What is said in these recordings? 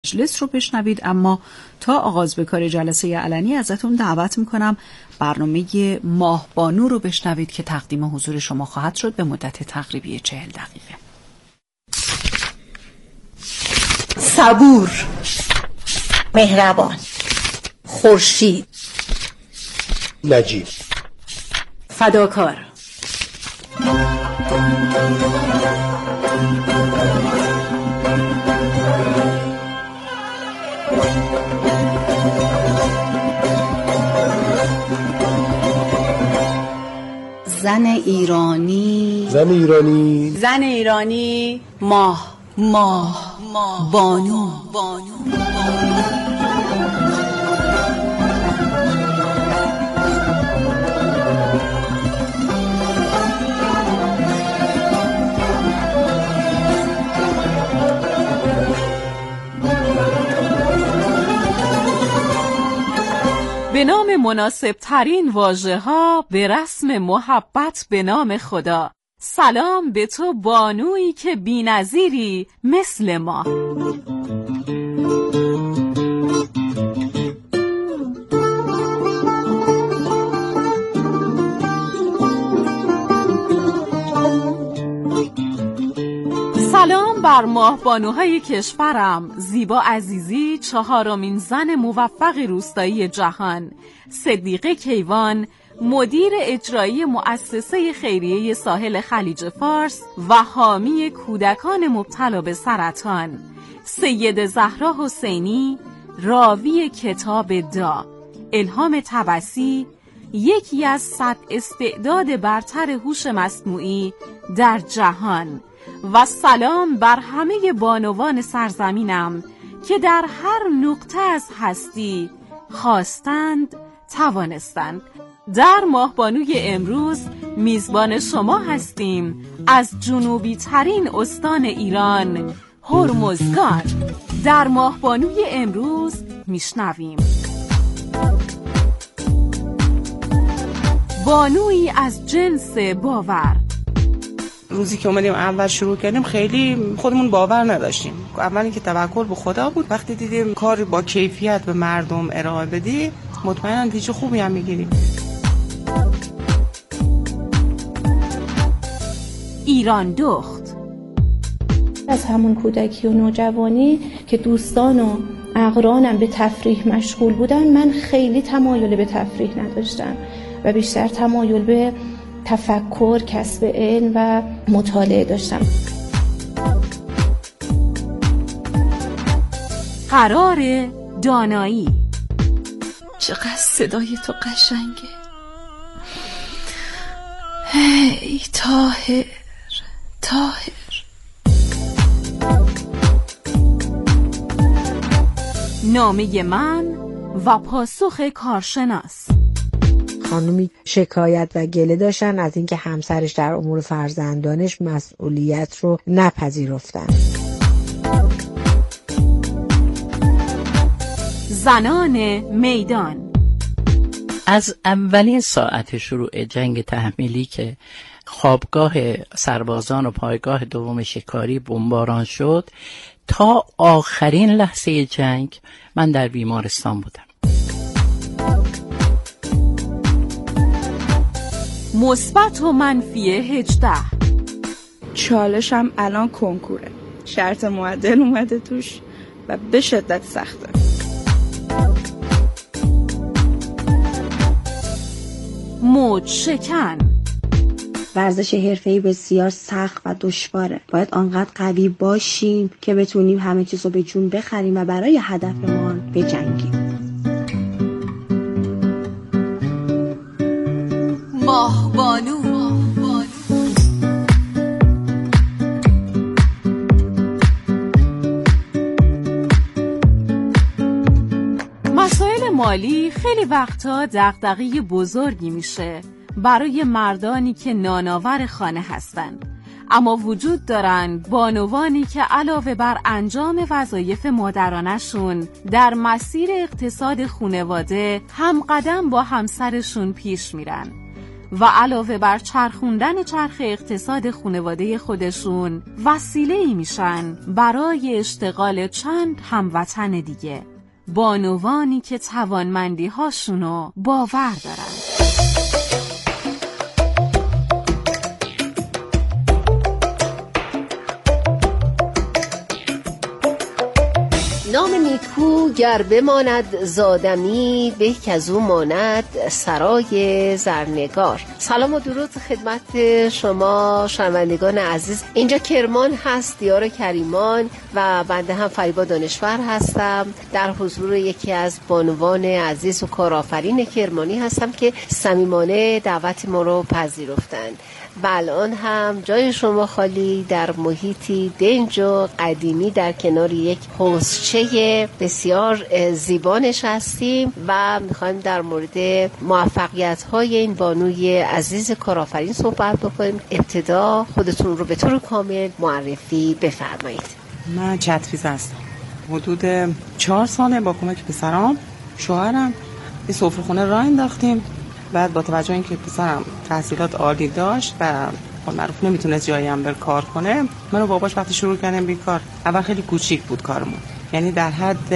مجلس رو بشنوید. اما تا آغاز به کار جلسه علنی ازتون دعوت میکنم برنامه ماهبانو رو بشنوید که تقدیم حضور شما خواهد شد به مدت تقریبی 40 دقیقه. صبور، مهربان، خورشید، نجیب، فداکار، زن ایرانی، زن ایرانی، زن ایرانی، ماه بانو. به نام مناسب ترین واژه ها به رسم محبت به نام خدا. سلام به تو بانویی که بی‌نظیری مثل ما. سلام بر ماه بانوهای کشورم. زیبا عزیزی 4مین زن موفق روستایی جهان، صدیقه کیوان مدیر اجرایی مؤسسه خیریه ساحل خلیج فارس و حامی کودکان مبتلا به سرطان، سید زهرا حسینی راوی کتاب دا، الهام طبسی یکی از 100 استعداد برتر هوش مصنوعی در جهان، و سلام بر همه بانوان سرزمینم که در هر نقطه از هستی خواستند توانستند. در ماهبانوی امروز میزبان شما هستیم از جنوبی ترین استان ایران، هرمزگان. در ماهبانوی امروز میشنویم بانویی از جنس باور. روزی که اومدیم اول شروع کردیم خیلی خودمون باور نداشتیم. اولی که توکل به خدا بود. وقتی دیدیم کاری با کیفیت به مردم ارائه بدی مطمئنا نتیجه خوبی هم میگیریم. ایران دخت. از همون کودکی و نوجوانی که دوستان و اقرانم به تفریح مشغول بودن، من خیلی تمایل به تفریح نداشتم و بیشتر تمایل به تفکر، کسب علم و مطالعه داشتم. قرار دانایی. چقدر صدای تو قشنگه. هی طاهر نامه من و پاسخ کارشناس. خانومی شکایت و گله داشتن از اینکه همسرش در امور فرزندانش مسئولیت رو نپذیرفتن. زنان میدان. از اولین ساعت شروع جنگ تحمیلی که خوابگاه سربازان و پایگاه دوم شکاری بمباران شد تا آخرین لحظه جنگ من در بیمارستان بودم. مثبت و منفی 18. چالشم الان کنکوره، شرط معدل اومده توش و به شدت سخته. موج شکن. ورزش حرفه‌ای بسیار سخت و دشواره. باید آنقدر قوی باشیم که بتونیم همه چیز رو به جون بخریم و برای هدفمان بجنگیم. ماهبانو. مسائل مالی خیلی وقتا دغدغه بزرگی میشه برای مردانی که نانآور خانه هستند، اما وجود دارن بانوانی که علاوه بر انجام وظایف مادرانشون در مسیر اقتصاد خانواده هم قدم با همسرشون پیش میرن و علاوه بر چرخوندن چرخ اقتصاد خانواده خودشون وسیله‌ای میشن برای اشتغال چند هموطن دیگه، بانوانی که توانمندی هاشونو باور دارن. نام نیکو گر بماند زادمی، به کز او ماند سرای زرنگار. سلام و درود خدمت شما شنوندگان عزیز. اینجا کرمان هست، دیار کریمان، و بنده هم فریبا دانشور هستم. در حضور یکی از بانوان عزیز و کارآفرین کرمانی هستم که صمیمانه دعوت ما رو پذیرفتند. و الان هم جای شما خالی در محیطی دنج و قدیمی در کنار یک حوضچه بسیار زیبا نشستیم و میخوایم در مورد موفقیت‌های این بانوی عزیز کارآفرین صحبت بکنیم. ابتدا خودتون رو به طور کامل معرفی بفرمایید. من چتریز هستم. حدود 4 ساله با کمک پسرام، شوهرم یه سفره‌خونه راه انداختیم. بعد با توجه اینکه پسرم تحصیلات عالی داشت و معروف نمیتونست جایی هم بر کار کنه، من و باباش وقتی شروع کردیم بیکار، اول خیلی کوچیک بود کارمون، یعنی در حد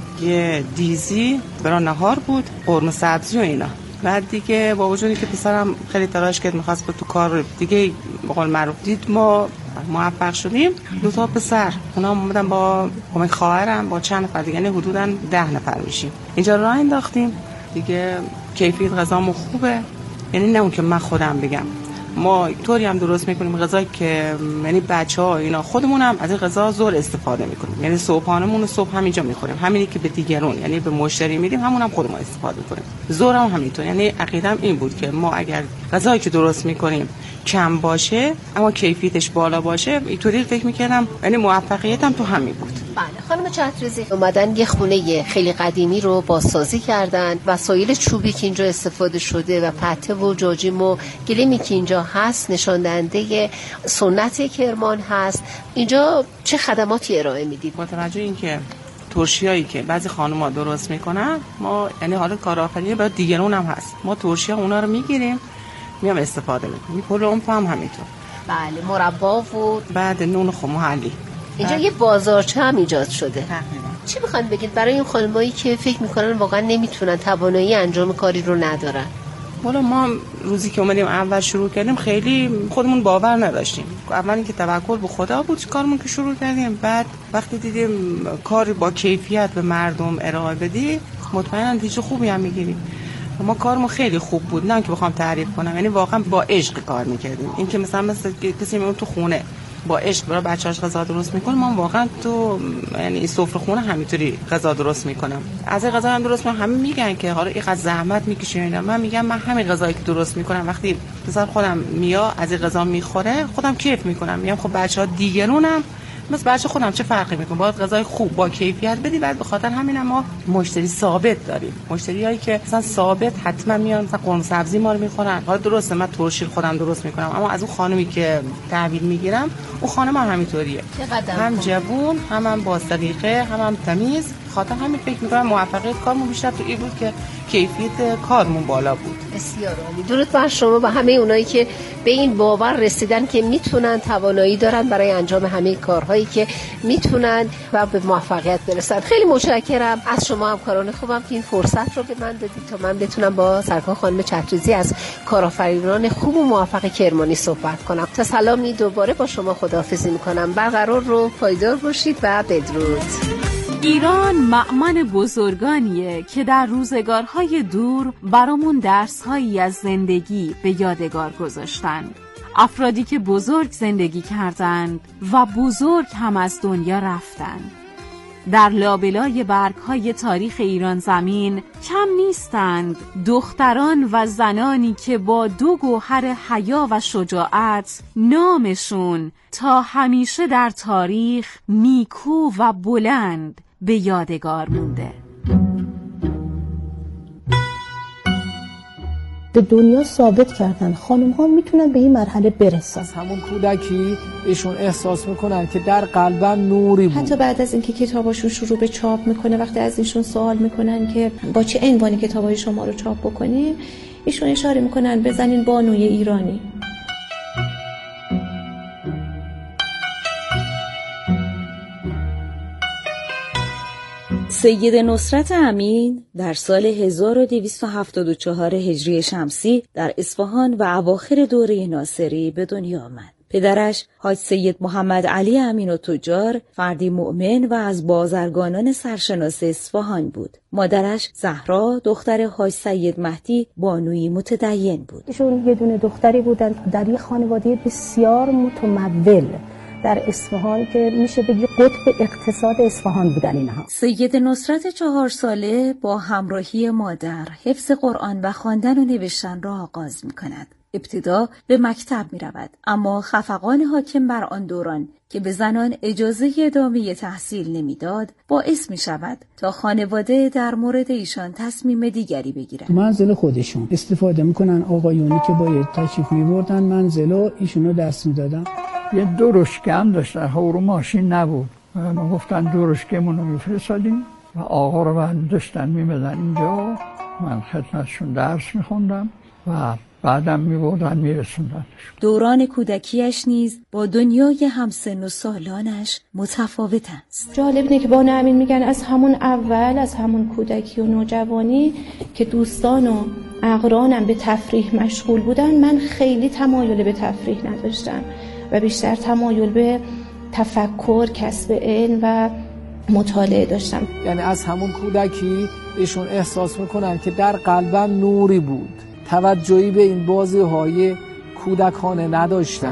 یه دیزی برای نهار بود، قرمه سبزی و اینا. بعد دیگه با وجودی که پسرم خیلی تلاش کرد می‌خواست تو کار دیگه به قول معروف دید، ما موفق شدیم. 2 پسر، اونا اومدن با کمک خواهرم با چند نفر دیگه، یعنی حدوداً 10 نفر میشیم. اینجا راه انداختیم دیگه. کیفیت غذامون خوبه، یعنی نه اون که من خودم بگم، ما طوری هم درست میکنیم غذایی که یعنی بچه‌ها اینا خودمون هم از این غذا زور استفاده میکنیم، یعنی صبحانمون رو صبح همینجا میخوریم، همینی که به دیگرون یعنی به مشتری میدیم همون هم خودمون استفاده کنیم. زورم همینطور، یعنی عقیدم این بود که ما اگر غذایی که درست میکنیم کم باشه اما کیفیتش بالا باشه، اینطوری فکر میکردم، یعنی موفقیتم تو همین بود. بله خانم چتریزی، اومدن یه خونه خیلی قدیمی رو بازسازی کردن، وسایل چوبی که اینجا استفاده شده و پته و جاجیم و گلیمی که اینجا هست نشان دهنده سنت کرمان هست. اینجا چه خدماتی ارائه میدید؟ با توجه اینکه ترشیایی که بعضی خانم‌ها درست میکنن، ما یعنی حالا کارآفرینی برای دیگرون هم هست، ما ترشی‌ها اونا رو میگیریم میام استفاده میکنیم. کل اون هم همینطور. بله مربا و بعد نون خموحلی. اینجا یه بازارچه هم ایجاد شده. چی میخواین بگید برای این خانمایی که فکر میکنن واقعا نمیتونن، توانایی انجام کاری رو ندارن؟ والا ما روزی که اومدیم اول شروع کردیم خیلی خودمون باور نداشتیم. اول اینکه توکل به خدا بود کارمون که شروع کردیم، بعد وقتی دیدیم کاری با کیفیت به مردم ارائه بدی مطمئنا نتیجه خوبی هم میگیریم. ما کارمون خیلی خوب بود، نه که بخوام تعریف کنم، یعنی واقعا با عشق کار میکردیم. این که مثلا کسی میمونه تو خونه با عشق برای بچه‌هاش غذا درست میکنه، ما واقعا تو یعنی سفره‌خونه همینطوری غذا درست میکنم. از این غذا هم درست میکنم، همه میگن که حالا اینقدر زحمت میکشی اینا. من میگم من همین غذایی که درست میکنم وقتی پسر خودم میاد از این غذا میخوره خودم کیف میکنم. میگم خب بچه‌ها دیگرونم مثل بچه خودم چه فرقی میکنه، باید غذای خوب با کیفیت بدی. بعد به خاطر همین ما مشتری ثابت داریم، مشتریایی که مثلا ثابت حتما میان مثلا قرمه سبزی ما رو میخورن. حالا درسته من ترشی خودم درست میکنم، اما از اون خانمی که تحویل میگیرم اون خانم هم همینطوریه، هم جوون هم با سلیقه هم تمیز. خاطر همین فکر میکنم موفقیت کارمون بیشتر تو این بود که کیفیت کارمون بالا بود. بسیار عالی. درود بر شما و همه اونایی که به این باور رسیدن که میتونن، توانایی دارن برای انجام همه کارهایی که میتونن و به موفقیت برسن. خیلی متشکرم از شما همکاران خوبم که این فرصت رو به من دادید تا من بتونم با سرکار خانم چتریزی از کارآفرینان خوب و موفق کرمانی صحبت کنم. تا سلامی دوباره با شما خداحافظی میکنم. برقرار رو پایدار باشید و بدرود. ایران مأمن بزرگانیه که در روزگارهای دور برامون درس‌هایی از زندگی به یادگار گذاشتن. افرادی که بزرگ زندگی کردند و بزرگ هم از دنیا رفتند. در لابلای برگ‌های تاریخ ایران زمین کم نیستند دختران و زنانی که با 2 گوهر حیا و شجاعت نامشون تا همیشه در تاریخ نیکو و بلند به یادگار مونده. به دنیا ثابت کردن خانم ها میتونن به این مرحله برسن. از همون کودکی ایشون احساس میکنن که در قلبم نوری بود. حتی بعد از اینکه کتاباشون شروع به چاپ میکنه، وقتی از ایشون سوال میکنن که با چه عنوانی کتابای شما رو چاپ بکنیم، ایشون اشاره میکنن بزنین بانوی ایرانی. سید نصرت امین در سال 1274 هجری شمسی در اصفهان و اواخر دوره ناصری به دنیا آمد. پدرش حاج سید محمد علی امین التجار فردی مؤمن و از بازرگانان سرشناس اصفهان بود. مادرش زهرا دختر حاج سید مهدی بانویی متدین بود. ایشون یه دونه دختری بودن در یه خانواده بسیار متمول در اصفهان که میشه بگی قطب اقتصاد اصفهان بودن اینها. سید نصرت 4 ساله با همراهی مادر حفظ قرآن و خواندن و نوشتن را آغاز می‌کند. ابتدا به مکتب می‌رود، اما خفقان حاکم بر آن دوران که به زنان اجازه ادامه تحصیل نمیداد باعث می‌شود تا خانواده در مورد ایشان تصمیم دیگری بگیرد. تو منزل خودشون استفاده می‌کنن آقایونی که باید تشریف می‌بردن منزل و ایشونو درس می‌دادن. یه درشکه هم داشتن، هورو ماشین نبود. ما گفتن درشکه‌مون رو می‌فرستادیم و آقا رو من داشتن می‌بردن اینجا، من خدمتشون درس می‌خوندم و بعدم می‌بردن می‌رسوندنش. دوران کودکیش نیز با دنیای همسن و سالانش متفاوت است. جالب اینه که بانو امین میگن از همون اول، از همون کودکی و نوجوانی که دوستان و اقرانم به تفریح مشغول بودن، من خیلی تمایل به تفریح نداشتم و بیشتر تمایل به تفکر، کسب علم و مطالعه داشتم. یعنی از همون کودکی ایشون احساس میکنن که در قلبم نوری بود، توجهی به این بازی‌های کودکانه نداشتم.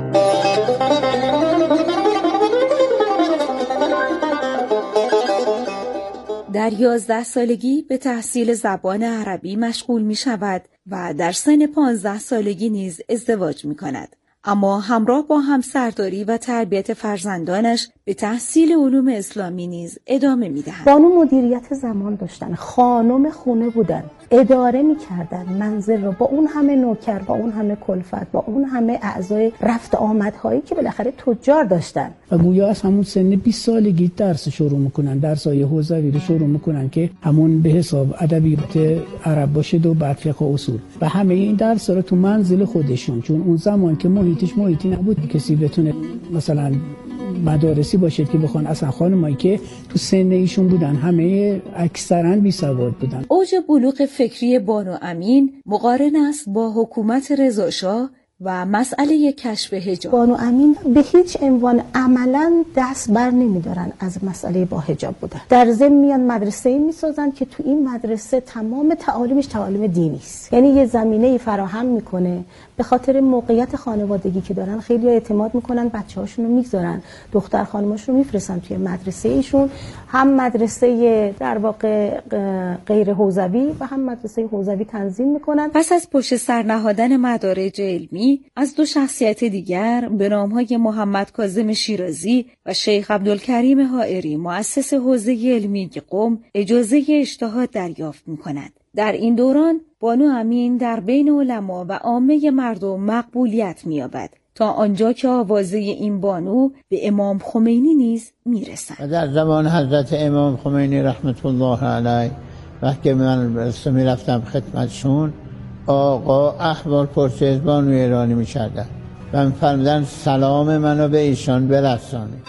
در 11 سالگی به تحصیل زبان عربی مشغول می شود و در سن 15 سالگی نیز ازدواج می کند. اما همراه با همسرداری و تربیت فرزندانش به تحصیل علوم اسلامی نیز ادامه می‌دهند. بانو مدیریت زمان داشتن، خانم خونه بودن، اداره می‌کردن منزل رو با اون همه نوکر، با اون همه کلفت، با اون همه اعضای رفت آمدهایی که بالاخره تجار داشتن. و گویا از همون سن 20 سالگی درس شروع می‌کنن، درس‌های حوزوی رو شروع می‌کنن که همون به حساب ادبیات عرب باشه و بعد فقه و اصول و همه این درس‌ها رو تو منزل خودشون، چون اون زمان که محیطی نبود کسی بتونه مثلا مدارسی باشه که بخوان، اصلا خانمایی که تو سن ایشون بودن همه اکثرا بی سواد بودن. اوج بلوغ فکری بانو امین مقارن است با حکومت رضا شاه و مسئله کشف حجاب. بانو امین به هیچ عنوان عملاً دست بر نمیدارن از مسئله با حجاب بودن. در ضمن میان مدرسه‌ای میسازن که تو این مدرسه تمام تعالیمش تعالیم دینی است. یعنی یه زمینه‌ای فراهم میکنه، به خاطر موقعیت خانوادگی که دارن خیلی اعتماد میکنن بچه‌هاشون رو میگذارن، دختر خانماشون رو میفرستن توی مدرسه ایشون، هم مدرسه در واقع غیر حوزوی و هم مدرسه حوزوی تنظیم میکنن. پس از پشت سر نهادن مدارج علمی از 2 شخصیت دیگر به نام‌های محمد کاظم شیرازی و شیخ عبدالکریم حائری مؤسس حوزه علمی قم اجازه اجتهاد دریافت می‌کند. در این دوران بانو امین در بین علما و عامه مردم مقبولیت می‌یابد تا آنجا که آوازه این بانو به امام خمینی نیز میرسد. و در زمان حضرت امام خمینی رحمت الله علیه وقتی من میرفتم خدمتشون، آقا احوال پرسی از بانوی ایرانی می‌کردن و می‌فرمودن سلام منو به ایشان برسانید.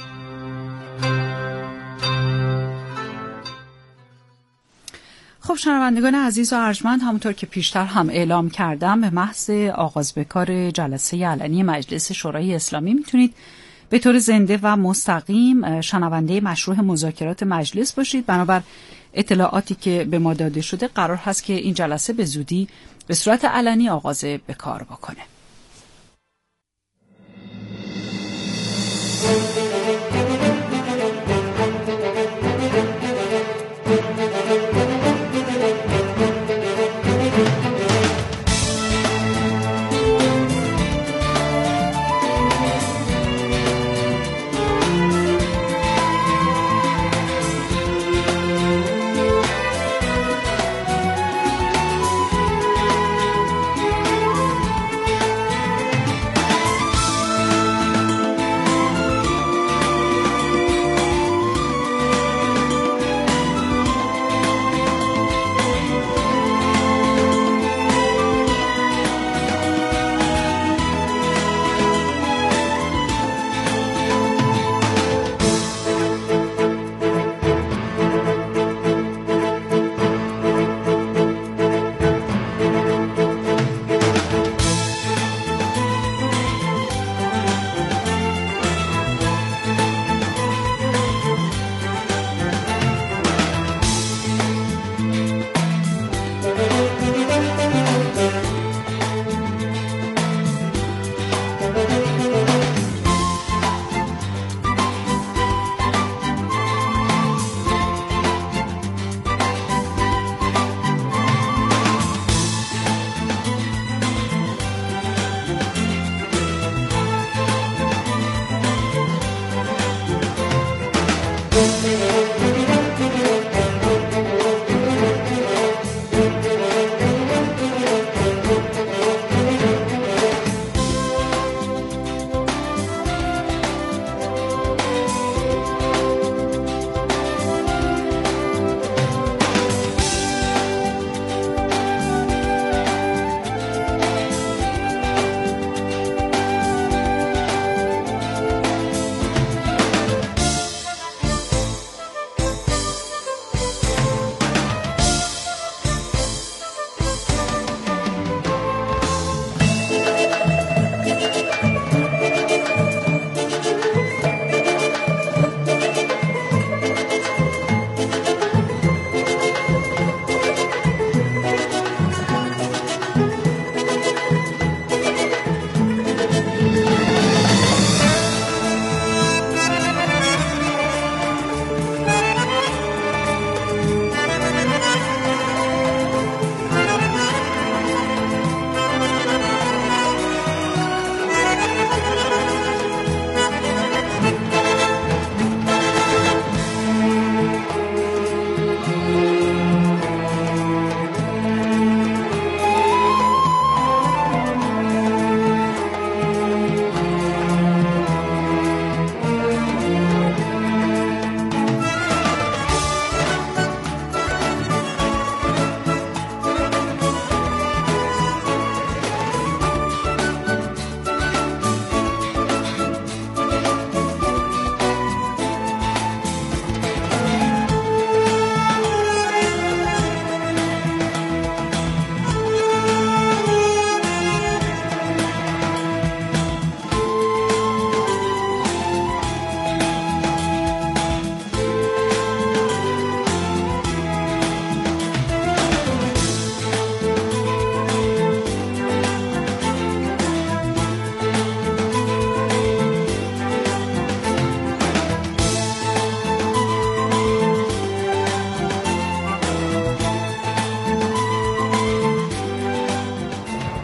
خب شنوندگان عزیز و ارجمند، همونطور که پیشتر هم اعلام کردم، به محض آغاز به کار جلسه علنی مجلس شورای اسلامی میتونید به طور زنده و مستقیم شنونده مشروع مذاکرات مجلس باشید. بنابر اطلاعاتی که به ما داده شده قرار هست که این جلسه به زودی به صورت علنی آغاز به کار بکنه.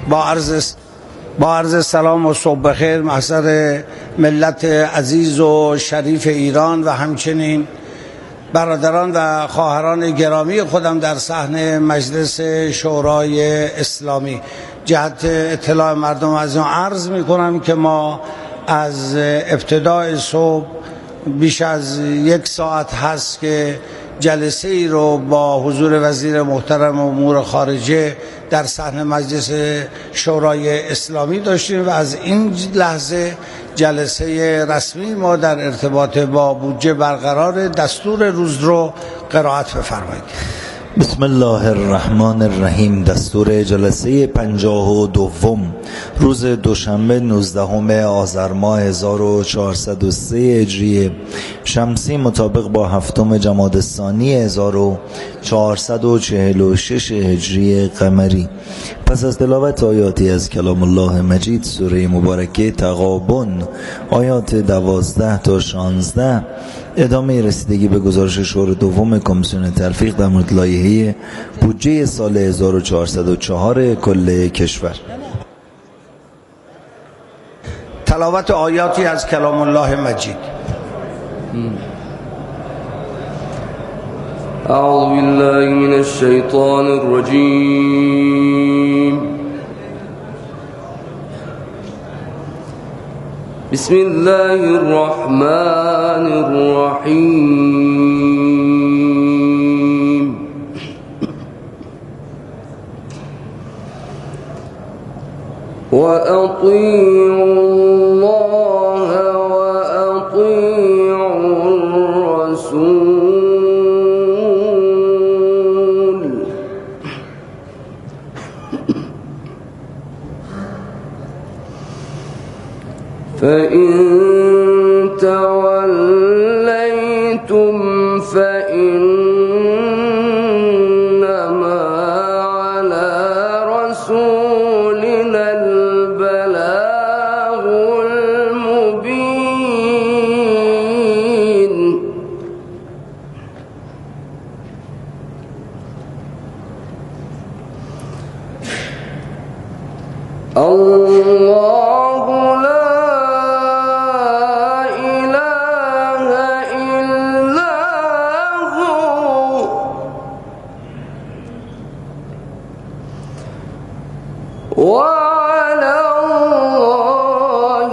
با عرض سلام و صبح بخیر محضر ملت عزیز و شریف ایران و همچنین برادران و خواهران گرامی خودم در صحن مجلس شورای اسلامی، جهت اطلاع مردم از آن عرض می کنم که ما از ابتدای صبح بیش از 1 ساعت هست که جلسه ای رو با حضور وزیر محترم امور خارجه در صحن مجلس شورای اسلامی داشتیم و از این لحظه جلسه رسمی ما در ارتباط با بودجه برقرار. دستور روز رو قرائت بفرمایید. بسم الله الرحمن الرحیم. دستور جلسه 52 روز دوشنبه 19 آذر ماه 1403 هجری شمسی مطابق با 7 جمادی الثانی 1446 هجری قمری. پس از تلاوت آیاتی از کلام الله مجید سوره مبارکه تغابن آیات 12 تا 16 ادامه رسیدگی به گزارش شورای دوم کمیسیون تلفیق در مورد لایحه بودجه سال 1404 کل کشور. تلاوت آیاتی از کلام الله مجید. اعوذ بالله من الشیطان الرجیم. بسم الله الرحمن الرحیم. وأطيعوا الله وأطيعوا الرسول فإن توليتم فإنما على رسولنا البلاغ المبين. الله لا إله إلا هو وعلى الله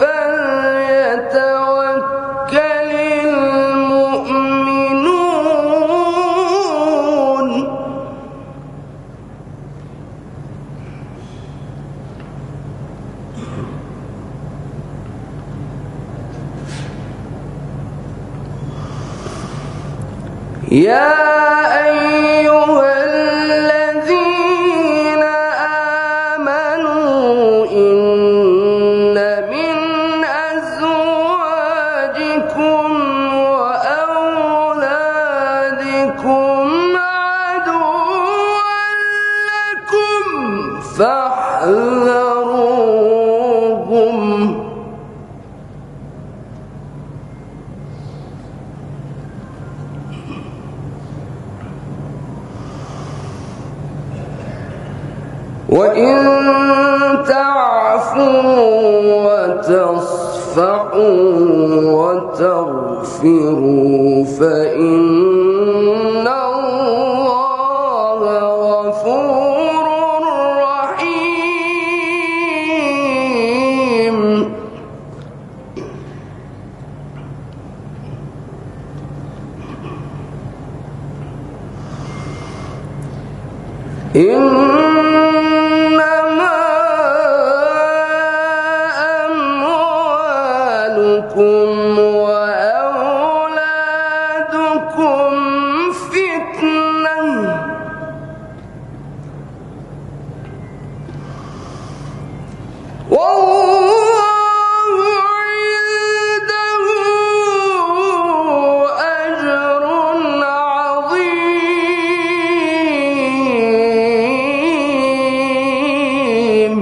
فليتوكل المؤمنون. يا أيها الذين آمنوا إن من أزواجكم وأولادكم عدوا لكم فاحذروهم وإن تعفوا وتصفحوا وتغفروا فإن الله غفور رحيم. إنما أموالكم وأولادكم فتنة والله عنده أجر عظيم.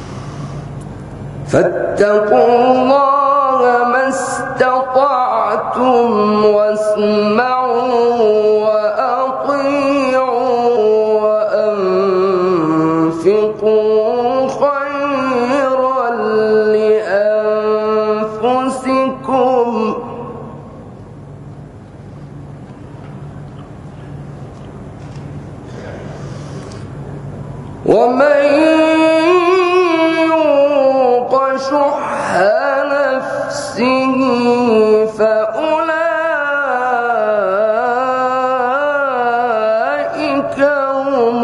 فاتقوا الله ما استطعتم أطعتم واسمعوا وأطيعوا وأنفقوا خيرا لأنفسكم ومن يوق شح نفسه فأولئك هم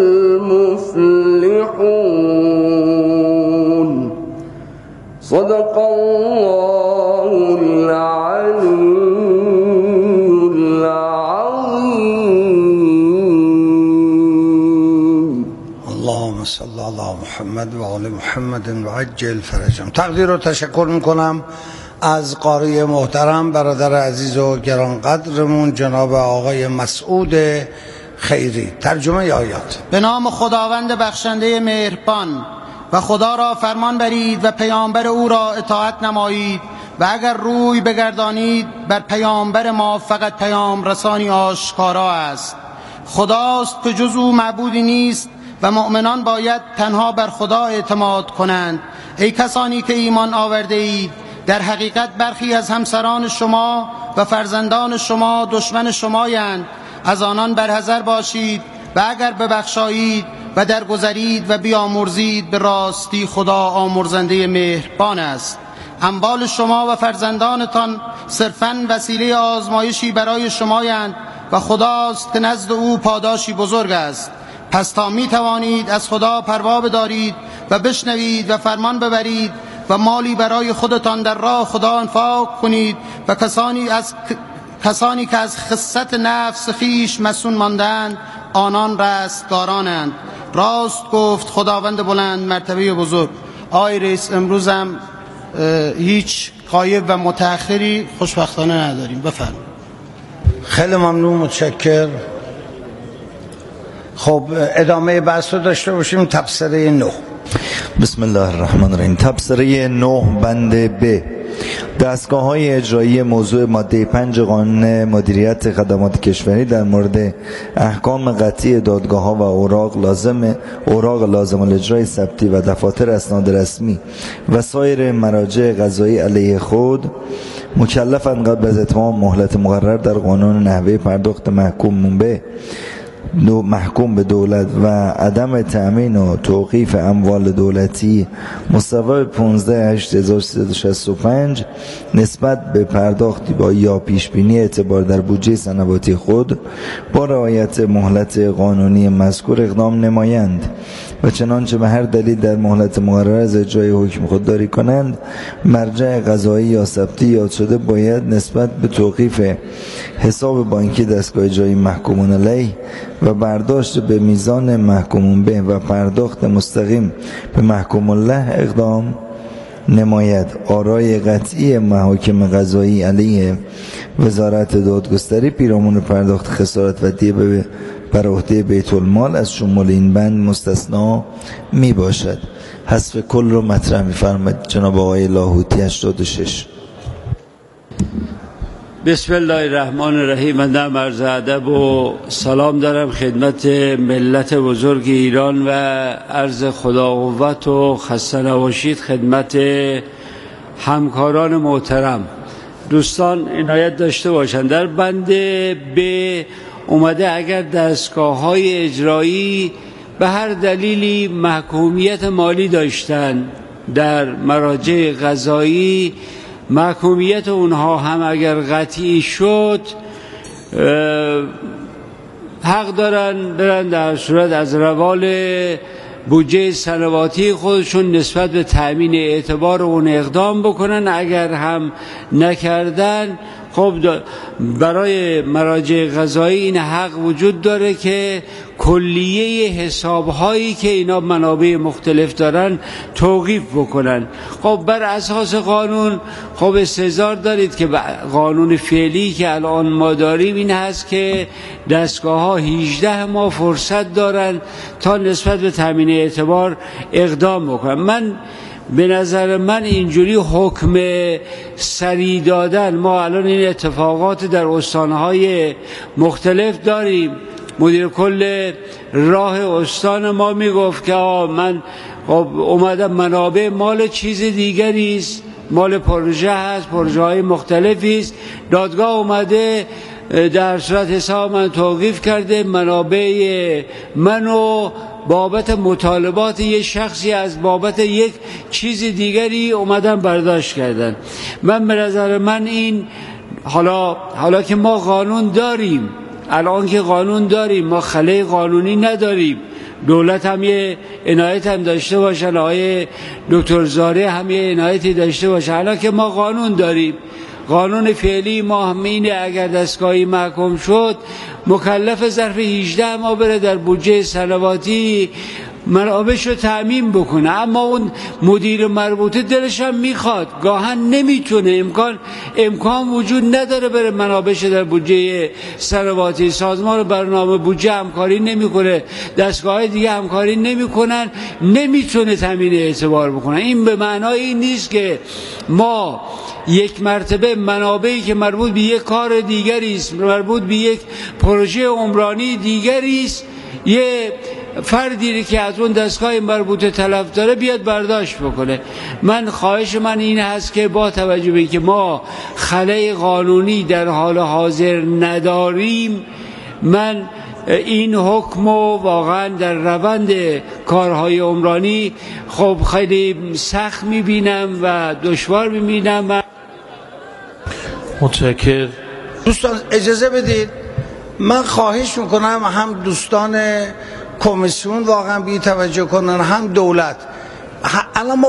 المفلحون. صدق الله العلي اللهم صل علی محمد و آل محمد و عجل فرجهم. تقدیر و تشکر میکنم از قاری محترم برادر عزیز و گرانقدرمون جناب آقای مسعود خیری. ترجمه آیات. به نام خداوند بخشنده مهربان. و خدا را فرمان برید و پیامبر او را اطاعت نمایید و اگر روی بگردانید بر پیامبر ما فقط پیام رسانی آشکارا است. خداست که جز او معبودی نیست و مؤمنان باید تنها بر خدا اعتماد کنند. ای کسانی که ایمان آورده اید، در حقیقت برخی از همسران شما و فرزندان شما دشمن شمایند. از آنان برحذر باشید و اگر ببخشایید و درگذرید و بیامرزید به راستی خدا آمرزنده مهربان است. اموال شما و فرزندانتان صرفاً وسیله آزمایشی برای شمایند و خداست که نزد او پاداشی بزرگ است. پس تا می توانید از خدا پروا بدارید و بشنوید و فرمان ببرید و مالی برای خودتان در راه خدا انفاق کنید و کسانی که از خست نفس خویش مسئول ماندند آنان رستگارانند. راست گفت خداوند بلند مرتبه بزرگ. آقای رئیس امروزم هیچ غایب و متأخری خوشبختانه نداریم. بفرمایید. خیلی ممنون، متشکر. خب ادامه بحث رو داشته باشیم. تبصره 9. بسم الله الرحمن الرحیم. تبصره 9 بند ب. دستگاه‌های اجرایی موضوع ماده 5 قانون مدیریت خدمات کشوری در مورد احکام قطعی دادگاه‌ها و اوراق لازم الاجرای ثبتی و دفاتر اسناد رسمی و سایر مراجع قضایی علیه خود مکلفند قبل از اتمام مهلت مقرر در قانون نحوه پرداخت محکوم به دولت و عدم تأمین و توقیف اموال دولتی مصوب 15/8365 نسبت به پرداختی با یا پیشبینی اعتبار در بودجه سنواتی خود با رعایت مهلت قانونی مذکور اقدام نمایند و چنانچه به هر دلیل در مهلت مقرر از اجرای حکم خودداری کنند، مرجع قضایی یا ثبتی یاد شده باید نسبت به توقیف حساب بانکی دستگاه اجرایی محکومون علیه و برداشت به میزان محکومون به و پرداخت مستقیم به محکوم له اقدام نماید. آرای قطعی محاکم قضایی علیه وزارت دادگستری پیرامون پرداخت خسارت و دیه بر عهده بیت المال از شمول این بند مستثنا می باشد. حذف کل رو مطرح می فرماید جناب آقای لاهوتی. 86. بسم الله الرحمن الرحیم. من عرض ادب و سلام دارم خدمت ملت بزرگ ایران و عرض خدا قوت و خسته نباشید خدمت همکاران محترم. دوستان عنایت داشته باشند در بند ب اومده اگر دستگاه‌های اجرایی به هر دلیلی محکومیت مالی داشتن در مراجع قضایی، محکومیت اونها هم اگر قطعی شد حق دارن برن در صورت از روال بودجه سنواتی خودشون نسبت به تأمین اعتبار اون اقدام بکنن. اگر هم نکردن خب برای مراجع قضایی این حق وجود داره که کلیه حسابهایی که اینا منابع مختلف دارن توقیف بکنن. خب بر اساس قانون خب استحضار دارید که قانون فعلی که الان ما داریم این هست که دستگاه ها 18 ماه فرصت دارن تا نسبت به تامین اعتبار اقدام بکنن. من به نظر من اینجوری حکم سریع دادن، ما الان این اتفاقات در استانهای مختلف داریم. مدیر کل راه استان ما میگفت که من اومدم منابع مال چیز دیگری است، مال پروژه هست، پروژه های مختلفی است. دادگاه اومده در صورت حساب من توقیف کرده، منابع منو بابت مطالبات یک شخصی از بابت یک چیز دیگری اومدن برداشت کردن. من به نظر من این حالا که ما قانون داریم، الان که قانون داریم، ما خلأ قانونی نداریم. دولت هم یه عنایت هم داشته باشن، آقای دکتر زاره هم یه عنایتی داشته باشن. الان که ما قانون داریم، قانون فعلی ما هم اینه اگر دستگاهی محکوم شد مکلف ظرف 18 ماه بره در بودجه سنواتی منابعش رو تأمین بکنه. اما اون مدیر مربوطه دلش هم میخواد، گاهن نمیتونه، امکان وجود نداره بره منابعش در بودجه سنواتی. سازمان برنامه بودجه همکاری نمیکنه، دستگاه دیگه همکاری نمیکنن، نمیتونه تامین اعتبار بکنه. این به معنای این نیست که ما یک مرتبه منابعی که مربوط به یک کار دیگری است، مربوط به یک پروژه عمرانی دیگری است، یه فردی که از اون دستگاه مربوطه طلب داره بیاد برداشت بکنه. من خواهش من این هست که با توجه به که ما خلأ قانونی در حال حاضر نداریم، من این حکم واقعا در روند کارهای عمرانی خب خیلی سخت میبینم و دشوار میبینم. متشکرم. دوستان اجازه بدید من خواهش میکنم هم دوستان کمیسیون واقعا بی توجه کنن، هم دولت. الان ما